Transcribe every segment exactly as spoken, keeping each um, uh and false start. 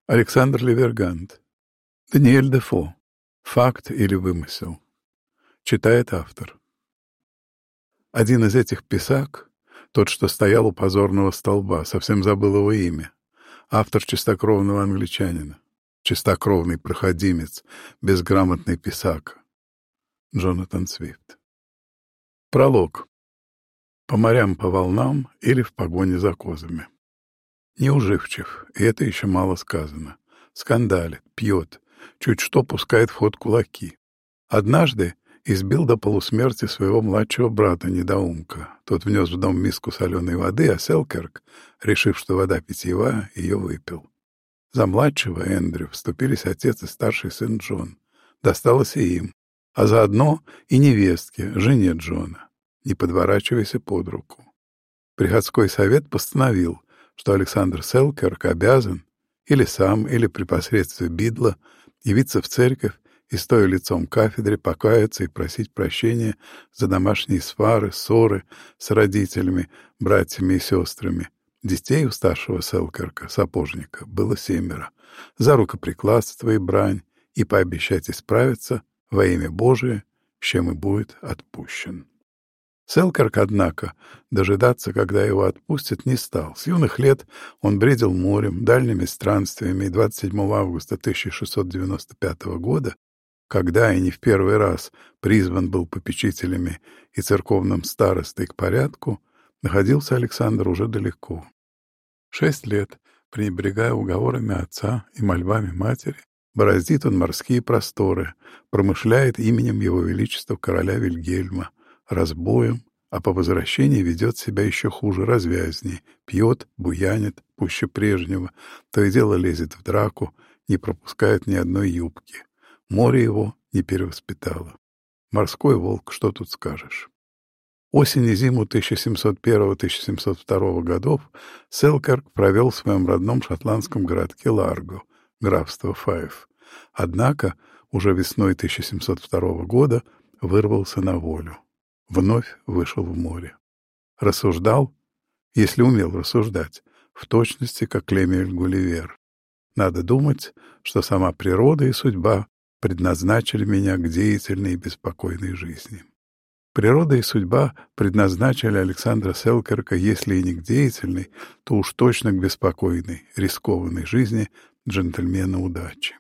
Александр Левергант. Даниэль Дефо. Факт или вымысел. Читает автор. Один из этих писак, тот, что стоял у позорного столба, совсем забыл его имя, автор чистокровного англичанина, чистокровный проходимец, безграмотный писака. Джонатан Свифт. Пролог. По морям, по волнам или в погоне за козами. Неуживчив, и это еще мало сказано. Скандалит, пьет, чуть что пускает в ход кулаки. Однажды избил до полусмерти своего младшего брата-недоумка. Тот внес в дом миску соленой воды, а Селкирк, решив, что вода питьевая, ее выпил. За младшего Эндрю вступились отец и старший сын Джон. Досталось и им, а заодно и невестке, жене Джона. Не подворачивайся под руку. Приходской совет постановил, что Александр Селкирк обязан или сам, или при посредстве Бидла явиться в церковь и, стоя лицом к кафедре, покаяться и просить прощения за домашние свары, ссоры с родителями, братьями и сестрами. Детей у старшего Селкирка, сапожника, было семеро, за рукоприкладство и брань, и пообещать исправиться во имя Божие, с чем и будет отпущен. Селкирк, однако, дожидаться, когда его отпустят, не стал. С юных лет он бредил морем, дальними странствиями, и двадцать седьмого августа тысяча шестьсот девяносто пятого года, когда и не в первый раз призван был попечителями и церковным старостой к порядку, находился Александр уже далеко. Шесть лет, пренебрегая уговорами отца и мольбами матери, бороздит он морские просторы, промышляет именем его величества короля Вильгельма, разбоем, а по возвращении ведет себя еще хуже развязней, пьет, буянит, пуще прежнего, то и дело лезет в драку, не пропускает ни одной юбки. Море его не перевоспитало. Морской волк, что тут скажешь. Осень и зиму тысяча семьсот первого — тысяча семьсот второго годов Селкирк провел в своем родном шотландском городке Ларго, графство Файф. Однако уже весной тысяча семьсот второго года вырвался на волю. Вновь вышел в море. Рассуждал, если умел рассуждать, в точности, как Лемюэль Гулливер. Надо думать, что сама природа и судьба предназначили меня к деятельной и беспокойной жизни. Природа и судьба предназначили Александра Селкирка, если и не к деятельной, то уж точно к беспокойной, рискованной жизни джентльмена удачи.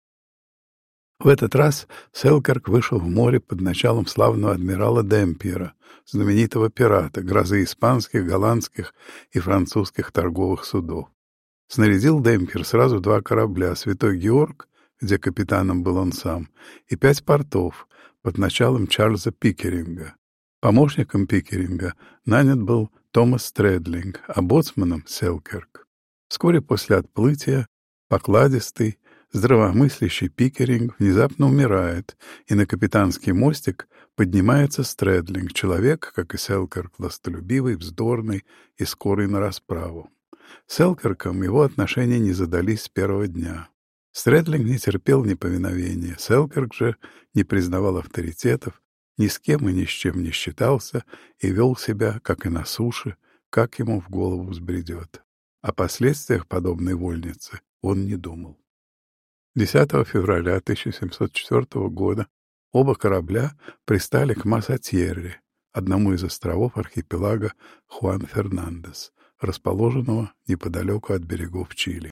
В этот раз Селкирк вышел в море под началом славного адмирала Демпьера, знаменитого пирата, грозы испанских, голландских и французских торговых судов. Снарядил Демпьер сразу два корабля: «Святой Георг», где капитаном был он сам, и пять портов под началом Чарльза Пикеринга. Помощником Пикеринга нанят был Томас Стрэдлинг, а боцманом — Селкирк. Вскоре после отплытия покладистый, здравомыслящий Пикеринг внезапно умирает, и на капитанский мостик поднимается Стрэдлинг, человек, как и Селкирк, властолюбивый, вздорный и скорый на расправу. С Селкирком его отношения не задались с первого дня. Стрэдлинг не терпел неповиновения, Селкирк же не признавал авторитетов, ни с кем и ни с чем не считался и вел себя, как и на суше, как ему в голову взбредет. О последствиях подобной вольницы он не думал. десятого февраля тысяча семьсот четвёртого года оба корабля пристали к Масатьерре, одному из островов архипелага Хуан-Фернандес, расположенного неподалеку от берегов Чили.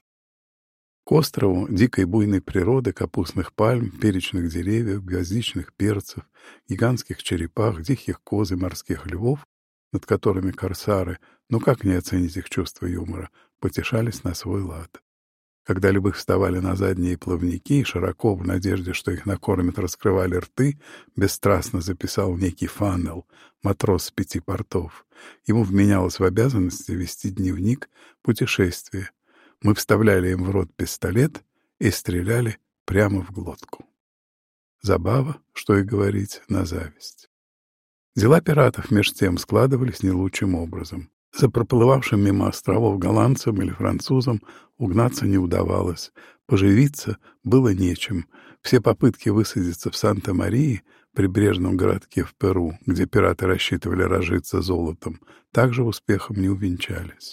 К острову дикой буйной природы, капустных пальм, перечных деревьев, гвоздичных перцев, гигантских черепах, диких коз и морских львов, над которыми корсары, ну как не оценить их чувство юмора, потешались на свой лад. Когда львы вставали на задние плавники и широко, в надежде, что их накормят, раскрывали рты, бесстрастно записал некий Фаннел, матрос с пяти портов. Ему вменялось в обязанности вести дневник путешествия. Мы вставляли им в рот пистолет и стреляли прямо в глотку. Забава, что и говорить, на зависть. Дела пиратов меж тем складывались не лучшим образом. За проплывавшим мимо островов голландцам или французам угнаться не удавалось, поживиться было нечем. Все попытки высадиться в Санта-Марии, прибрежном городке в Перу, где пираты рассчитывали разжиться золотом, также успехом не увенчались.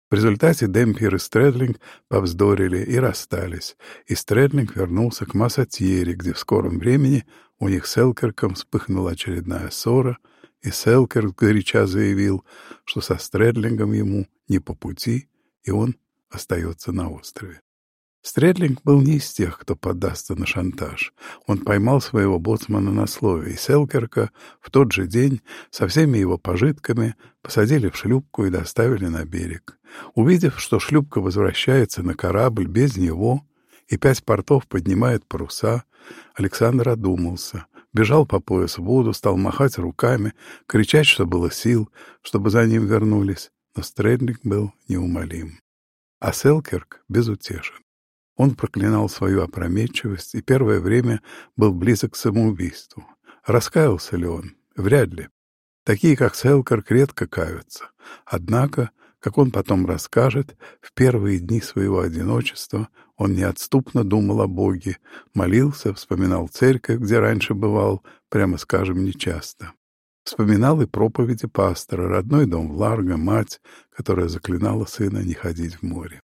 В результате Демпьер и Стрэдлинг повздорили и расстались, и Стрэдлинг вернулся к Массатьере, где в скором времени у них с Селкирком вспыхнула очередная ссора, и Селкирк горяча заявил, что со Стрэдлингом ему не по пути, и он остается на острове. Стрэдлинг был не из тех, кто поддастся на шантаж. Он поймал своего боцмана на слове, и Селкирка в тот же день со всеми его пожитками посадили в шлюпку и доставили на берег. Увидев, что шлюпка возвращается на корабль без него, и пять портов поднимает паруса, Александр одумался, бежал по пояс в воду, стал махать руками, кричать, что было сил, чтобы за ним вернулись, но Стрэдлинг был неумолим. А Селкирк безутешен. Он проклинал свою опрометчивость и первое время был близок к самоубийству. Раскаялся ли он? Вряд ли. Такие, как Селкирк, редко каются. Однако, как он потом расскажет, в первые дни своего одиночества он неотступно думал о Боге, молился, вспоминал церковь, где раньше бывал, прямо скажем, нечасто. Вспоминал и проповеди пастора, родной дом в Ларго, мать, которая заклинала сына не ходить в море.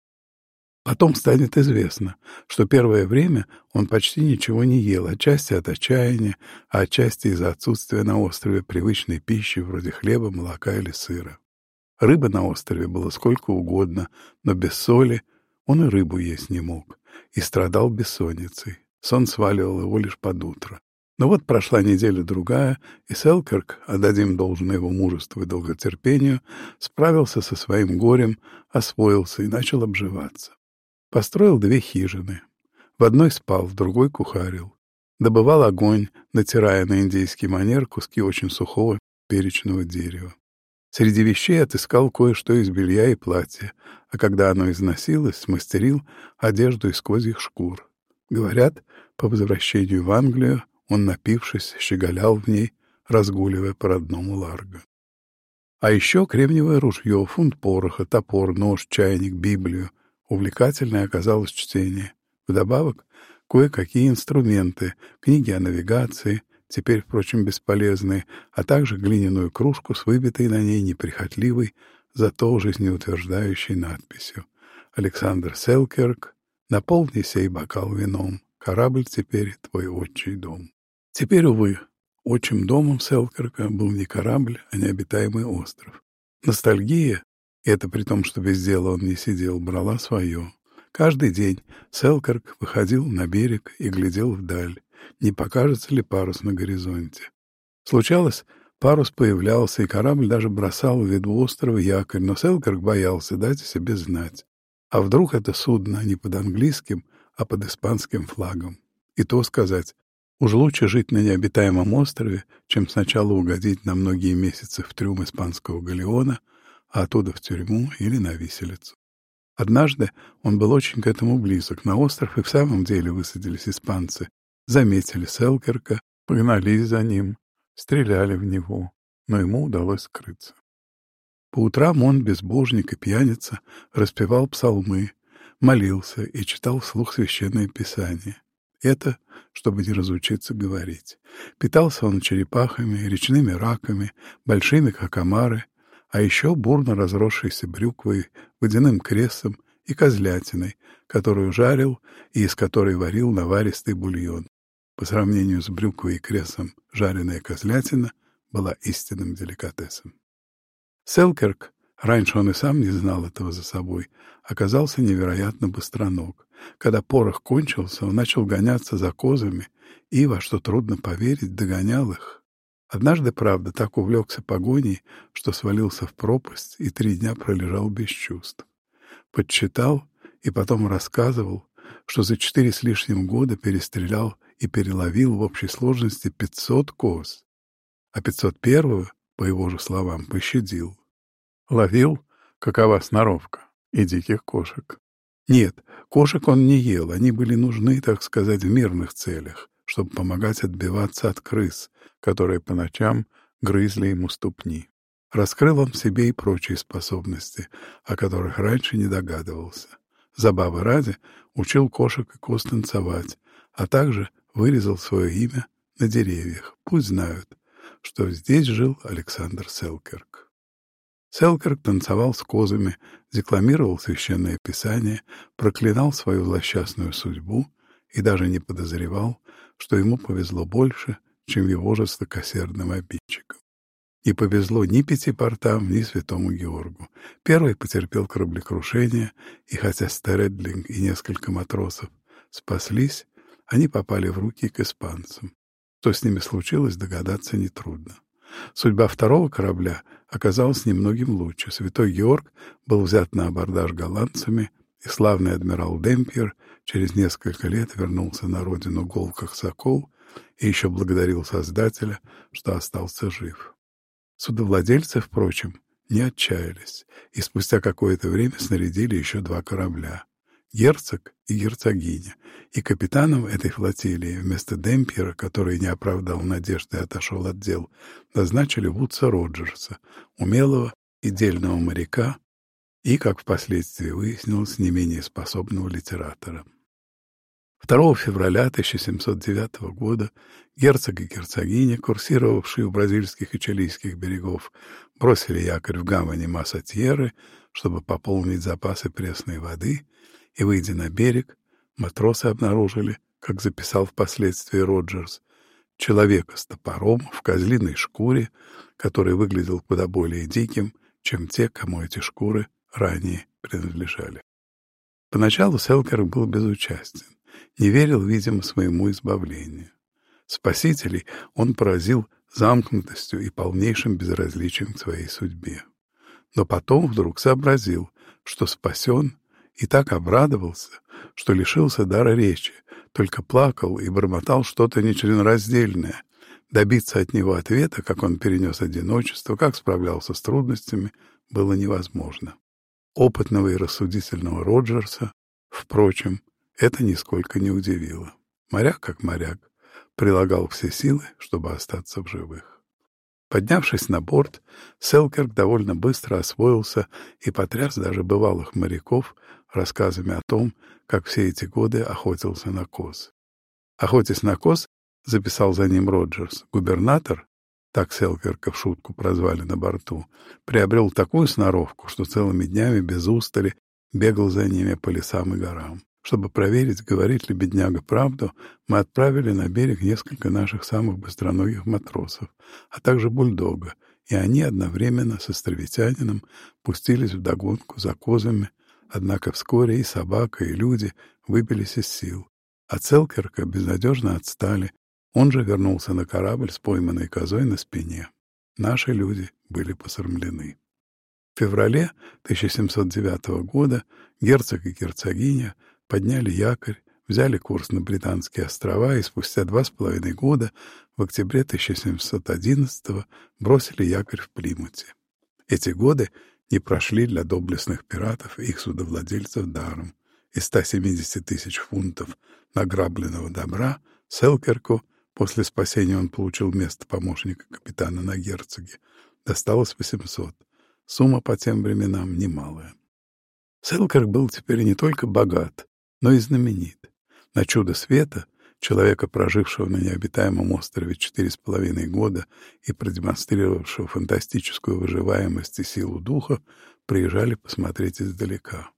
Потом станет известно, что первое время он почти ничего не ел, отчасти от отчаяния, а отчасти из-за отсутствия на острове привычной пищи вроде хлеба, молока или сыра. Рыбы на острове было сколько угодно, но без соли он и рыбу есть не мог, и страдал бессонницей. Сон сваливал его лишь под утро. Но вот прошла неделя-другая, и Селкирк, отдадим должное его мужеству и долготерпению, справился со своим горем, освоился и начал обживаться. Построил две хижины. В одной спал, в другой кухарил. Добывал огонь, натирая на индейский манер куски очень сухого перечного дерева. Среди вещей отыскал кое-что из белья и платья, а когда оно износилось, смастерил одежду из козьих шкур. Говорят, по возвращению в Англию он, напившись, щеголял в ней, разгуливая по родному Ларго. А еще кремниевое ружье, фунт пороха, топор, нож, чайник, Библию. Увлекательное оказалось чтение. Вдобавок, кое-какие инструменты, книги о навигации, теперь, впрочем, бесполезные, а также глиняную кружку с выбитой на ней неприхотливой, зато жизнеутверждающей надписью: «Александр Селкирк, наполни сей бокал вином, корабль теперь твой отчий дом». Теперь, увы, отчим домом Селкирка был не корабль, а необитаемый остров. Ностальгия, и это при том, что без дела он не сидел, брала свое. Каждый день Селкирк выходил на берег и глядел вдаль, не покажется ли парус на горизонте. Случалось, парус появлялся, и корабль даже бросал в виду острова якорь, но Селкирк боялся дать о себе знать. А вдруг это судно не под английским, а под испанским флагом? И то сказать, уж лучше жить на необитаемом острове, чем сначала угодить на многие месяцы в трюм испанского галеона, а оттуда в тюрьму или на виселицу. Однажды он был очень к этому близок. На остров и в самом деле высадились испанцы. Заметили Селкирка, погнались за ним, стреляли в него, но ему удалось скрыться. По утрам он, безбожник и пьяница, распевал псалмы, молился и читал вслух священное писание. Это, чтобы не разучиться говорить. Питался он черепахами, речными раками, большими, как омары, а еще бурно разросшейся брюквой, водяным кресом и козлятиной, которую жарил и из которой варил наваристый бульон. По сравнению с брюквой и кресом жареная козлятина была истинным деликатесом. Селкирк, раньше он и сам не знал этого за собой, оказался невероятно быстроног. Когда порох кончился, он начал гоняться за козами и, во что трудно поверить, догонял их. Однажды, правда, так увлекся погоней, что свалился в пропасть и три дня пролежал без чувств. Подсчитал и потом рассказывал, что за четыре с лишним года перестрелял и переловил в общей сложности пятьсот коз, а пятьсот первую, по его же словам, пощадил. Ловил, какова сноровка, и диких кошек. Нет, кошек он не ел, они были нужны, так сказать, в мирных целях, чтобы помогать отбиваться от крыс, которые по ночам грызли ему ступни. Раскрыл он в себе и прочие способности, о которых раньше не догадывался. Забавы ради учил кошек и коз танцевать, а также вырезал свое имя на деревьях. Пусть знают, что здесь жил Александр Селкирк. Селкирк танцевал с козами, декламировал священное писание, проклинал свою злосчастную судьбу и даже не подозревал, что ему повезло больше, чем его жестокосердным обидчикам. Не повезло ни пяти портам, ни святому Георгу. Первый потерпел кораблекрушение, и хотя Стередлинг и несколько матросов спаслись, они попали в руки к испанцам. Что с ними случилось, догадаться нетрудно. Судьба второго корабля оказалась немногим лучше. Святой Георг был взят на абордаж голландцами, и славный адмирал Демпьер через несколько лет вернулся на родину гол как сокол и еще благодарил Создателя, что остался жив. Судовладельцы, впрочем, не отчаялись, и спустя какое-то время снарядили еще два корабля — герцог и герцогиня, и капитаном этой флотилии вместо Демпьера, который не оправдал надежды и отошел от дел, назначили Вудса Роджерса, умелого и дельного моряка и, как впоследствии выяснилось, не менее способного литератора. второго февраля тысяча семьсот девятого года герцог и герцогиня, курсировавшие у бразильских и чилийских берегов, бросили якорь в гавани Масса-Тьерры, чтобы пополнить запасы пресной воды, и, выйдя на берег, матросы обнаружили, как записал впоследствии Роджерс, человека с топором в козлиной шкуре, который выглядел куда более диким, чем те, кому эти шкуры ранее принадлежали. Поначалу Селкирк был безучастен, не верил, видимо, своему избавлению. Спасителей он поразил замкнутостью и полнейшим безразличием к своей судьбе. Но потом вдруг сообразил, что спасен, и так обрадовался, что лишился дара речи, только плакал и бормотал что-то нечленораздельное. Добиться от него ответа, как он перенес одиночество, как справлялся с трудностями, было невозможно. Опытного и рассудительного Роджерса, впрочем, это нисколько не удивило. Моряк, как моряк, прилагал все силы, чтобы остаться в живых. Поднявшись на борт, Селкирк довольно быстро освоился и потряс даже бывалых моряков рассказами о том, как все эти годы охотился на коз. «Охотясь на коз», — записал за ним Роджерс, губернатор, так Селкирка в шутку прозвали на борту, приобрел такую сноровку, что целыми днями без устали бегал за ними по лесам и горам. Чтобы проверить, говорит ли бедняга правду, мы отправили на берег несколько наших самых быстроногих матросов, а также бульдога, и они одновременно с островитянином пустились вдогонку за козами, однако вскоре и собака, и люди выбились из сил. От Селкирка безнадежно отстали, он же вернулся на корабль с пойманной козой на спине. Наши люди были посрамлены. В феврале тысяча семьсот девятого года герцог и герцогиня подняли якорь, взяли курс на Британские острова и спустя два с половиной года, в октябре тысяча семьсот одиннадцатого, бросили якорь в Плимуте. Эти годы не прошли для доблестных пиратов и их судовладельцев даром. Из ста семидесяти тысяч фунтов награбленного добра Селкирку, после спасения он получил место помощника капитана на герцоге, досталось восемьсот. Сумма по тем временам немалая. Селкирк был теперь не только богат, но и знаменит. На чудо света, человека, прожившего на необитаемом острове четыре с половиной года и продемонстрировавшего фантастическую выживаемость и силу духа, приезжали посмотреть издалека.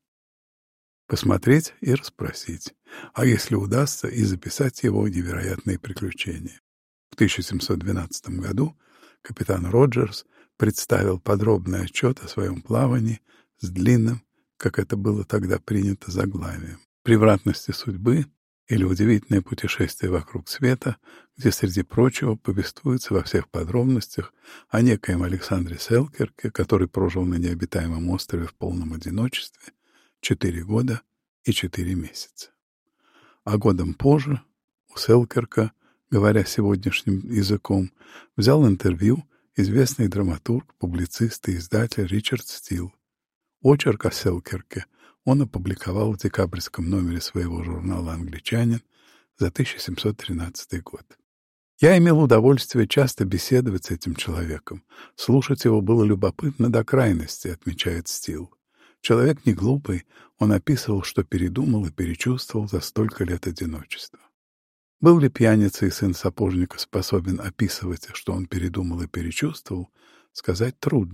Посмотреть и расспросить, а если удастся, и записать его невероятные приключения. В тысяча семьсот двенадцатом году капитан Роджерс представил подробный отчет о своем плавании с длинным, как это было тогда принято, заглавием «Превратности судьбы» или «Удивительное путешествие вокруг света», где, среди прочего, повествуется во всех подробностях о некоем Александре Селкирке, который прожил на необитаемом острове в полном одиночестве четыре года и четыре месяца. А годом позже у Селкирка, говоря сегодняшним языком, взял интервью известный драматург, публицист и издатель Ричард Стил. Очерк о Селкирке он опубликовал в декабрьском номере своего журнала «Англичанин» за тысяча семьсот тринадцатый год. Я имел удовольствие часто беседовать с этим человеком. Слушать его было любопытно до крайности, отмечает Стил. Человек не глупый, он описывал, что передумал и перечувствовал за столько лет одиночества. Был ли пьяница и сын сапожника способен описывать, что он передумал и перечувствовал, сказать трудно.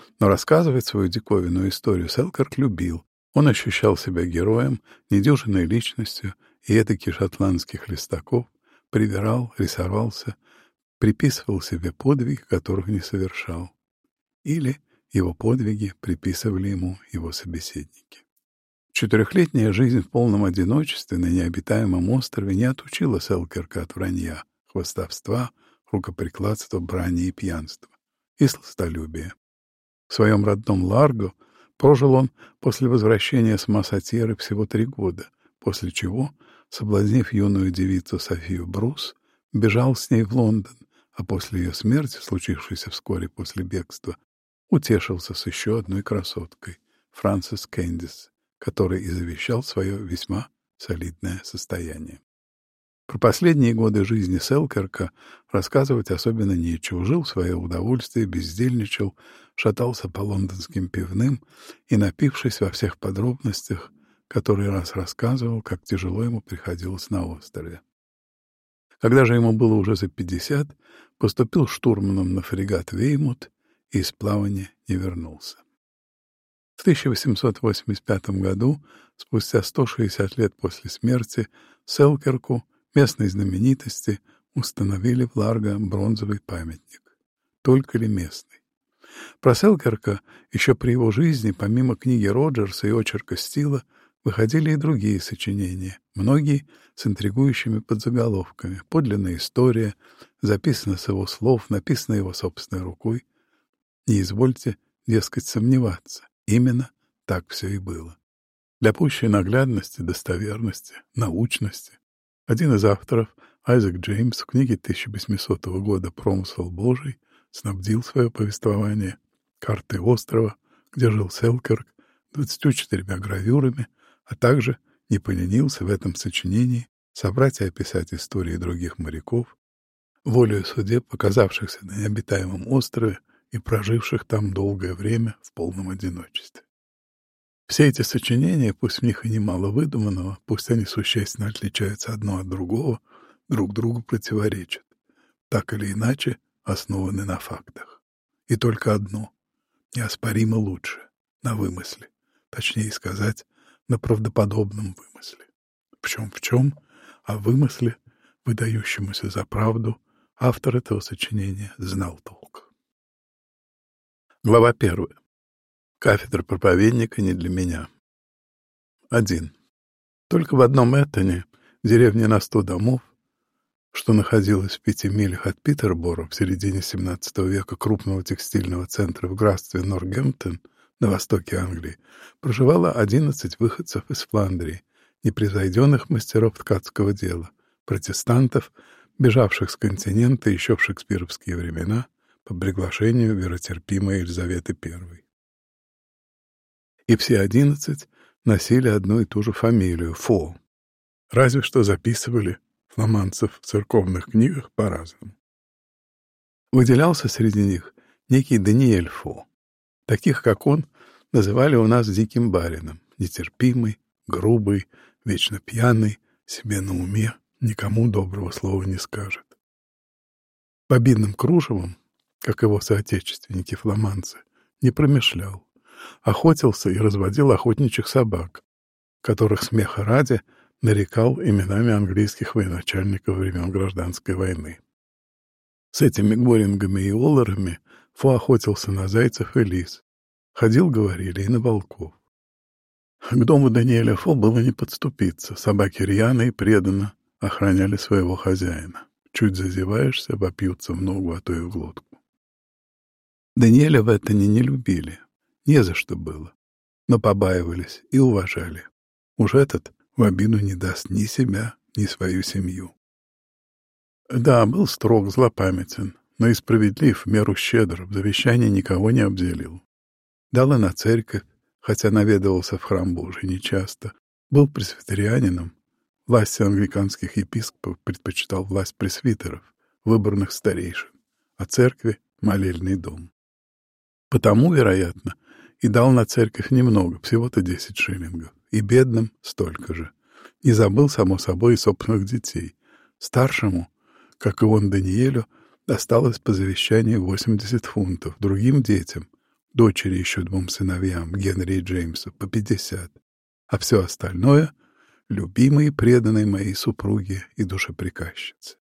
Но рассказывать свою диковинную историю Селкирк любил. Он ощущал себя героем, недюжинной личностью, и этакий шотландских листаков привирал, рисовался, приписывал себе подвиги, которых не совершал. Или его подвиги приписывали ему его собеседники. Четырехлетняя жизнь в полном одиночестве на необитаемом острове не отучила Селкирка от вранья, хвастовства, рукоприкладства, брани и пьянства, и сластолюбия. В своем родном Ларго прожил он после возвращения с Массатьеры всего три года, после чего, соблазнив юную девицу Софию Брус, бежал с ней в Лондон, а после ее смерти, случившейся вскоре после бегства, утешился с еще одной красоткой, Франсис Кэндис, который и завещал свое весьма солидное состояние. Про последние годы жизни Селкирка рассказывать особенно нечего. Жил в свое удовольствие, бездельничал, шатался по лондонским пивным и, напившись во всех подробностях, который раз рассказывал, как тяжело ему приходилось на острове. Когда же ему было уже за пятьдесят, поступил штурманом на фрегат «Веймут» и из плавания не вернулся. В тысяча восемьсот восемьдесят пятом году, спустя сто шестьдесят лет после смерти, Селкирку, местной знаменитости, установили в Ларго бронзовый памятник. Только ли местный? Про Селкирка еще при его жизни, помимо книги Роджерса и очерка Стила, выходили и другие сочинения, многие с интригующими подзаголовками. Подлинная история, записана с его слов, написана его собственной рукой. Не извольте, дескать, сомневаться. Именно так все и было. Для пущей наглядности, достоверности, научности один из авторов, Айзек Джеймс, в книге тысяча восьмисотого года «Промысел Божий» снабдил свое повествование картой острова, где жил Селкирк, двадцатью четырьмя гравюрами, а также не поленился в этом сочинении собрать и описать истории других моряков, волею судеб, показавшихся на необитаемом острове и проживших там долгое время в полном одиночестве. Все эти сочинения, пусть в них и немало выдуманного, пусть они существенно отличаются одно от другого, друг другу противоречат, так или иначе основаны на фактах. И только одно — неоспоримо лучше — на вымысле, точнее сказать, на правдоподобном вымысле. В чем в чем, а в вымысле, выдающемуся за правду, автор этого сочинения знал толк. Глава первая. Кафедра проповедника не для меня. Один. Только в одном Эттоне, деревне на сто домов, что находилась в пяти милях от Питерборо в середине семнадцатого века, крупного текстильного центра в графстве Нортгемптон на востоке Англии, проживало одиннадцать выходцев из Фландрии, непревзойденных мастеров ткацкого дела, протестантов, бежавших с континента еще в шекспировские времена по приглашению веротерпимой Елизаветы Первой. И все одиннадцать носили одну и ту же фамилию — Фо, разве что записывали фламандцев в церковных книгах по-разному. Выделялся среди них некий Даниэль Фо. Таких, как он, называли у нас диким барином, нетерпимый, грубый, вечно пьяный, себе на уме, никому доброго слова не скажет. Бобинным кружевом, как его соотечественники-фламандцы, не промышлял. Охотился и разводил охотничьих собак, которых смеха ради нарекал именами английских военачальников времен Гражданской войны. С этими горингами и оллерами Фо охотился на зайцев и лис. Ходил, говорили, и на волков. К дому Даниэля Фо было не подступиться. Собаки рьяно и преданно охраняли своего хозяина. Чуть зазеваешься, вопьются в ногу, а то и в глотку. Даниэля в Эттоне не любили. Не за что было. Но побаивались и уважали. Уж этот в обиду не даст ни себя, ни свою семью. Да, был строг, злопамятен, но и справедлив, в меру щедр, в завещании никого не обделил. Дал и на церковь, хотя наведывался в храм Божий нечасто. Был пресвитерианином. Власти англиканских епископов предпочитал власть пресвитеров, выборных старейшин, а церкви — молельный дом. Потому, вероятно, и дал на церковь немного, всего-то десять шиллингов, и бедным столько же. Не забыл, само собой, и собственных детей. Старшему, как и он Даниэлю, досталось по завещанию восемьдесят фунтов, другим детям дочери еще двум сыновьям, Генри и Джеймсу, по пятьдесят, а все остальное — любимой и преданной моей супруге и душеприказчице.